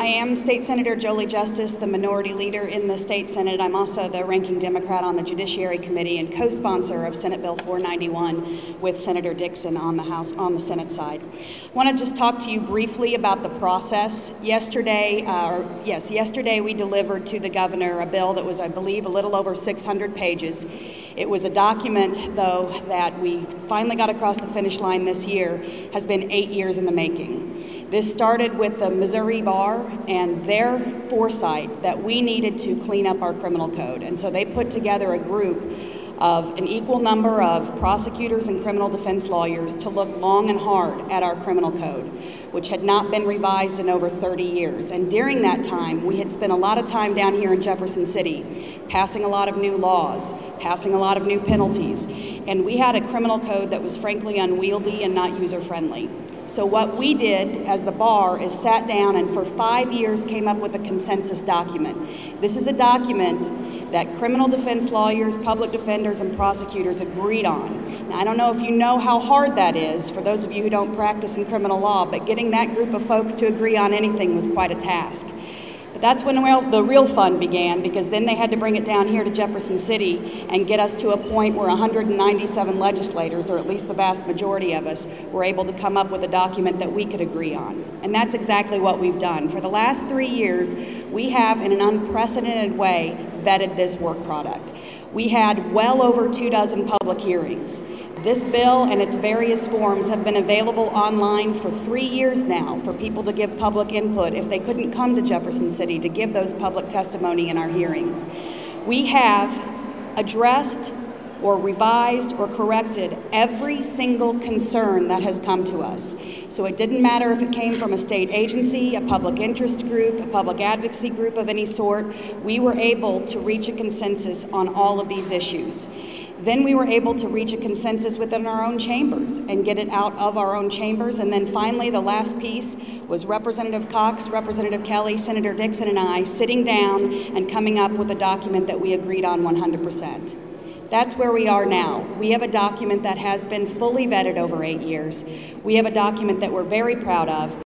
I am State Senator Jolie Justice, the minority leader in the State Senate. I'm also the ranking Democrat on the Judiciary Committee and co-sponsor of Senate Bill 491 with Senator Dixon on the Senate side. I want to just talk to you briefly about the process. Yesterday we delivered to the governor a bill that was, I believe, a little over 600 pages. It was a document, though, that we finally got across the finish line this year, has been 8 years in the making. This started with the Missouri Bar and their foresight that we needed to clean up our criminal code. And so they put together a group of an equal number of prosecutors and criminal defense lawyers to look long and hard at our criminal code, which had not been revised in over 30 years. And during that time, we had spent a lot of time down here in Jefferson City, passing a lot of new laws, passing a lot of new penalties. And we had a criminal code that was frankly unwieldy and not user-friendly. So what we did as the bar is sat down and for 5 years came up with a consensus document. This is a document that criminal defense lawyers, public defenders, and prosecutors agreed on. Now, I don't know if you know how hard that is for those of you who don't practice in criminal law, but getting that group of folks to agree on anything was quite a task. But that's when the real fun began, because then they had to bring it down here to Jefferson City and get us to a point where 197 legislators, or at least the vast majority of us, were able to come up with a document that we could agree on. And that's exactly what we've done. For the last 3 years, we have, in an unprecedented way, vetted this work product. We had well over 24 public hearings. This bill and its various forms have been available online for 3 years now for people to give public input if they couldn't come to Jefferson City to give those public testimony in our hearings. We have addressed or revised or corrected every single concern that has come to us. So it didn't matter if it came from a state agency, a public interest group, a public advocacy group of any sort, we were able to reach a consensus on all of these issues. Then we were able to reach a consensus within our own chambers and get it out of our own chambers. And then finally, the last piece was Representative Cox, Representative Kelly, Senator Dixon, and I sitting down and coming up with a document that we agreed on 100%. That's where we are now. We have a document that has been fully vetted over 8 years. We have a document that we're very proud of.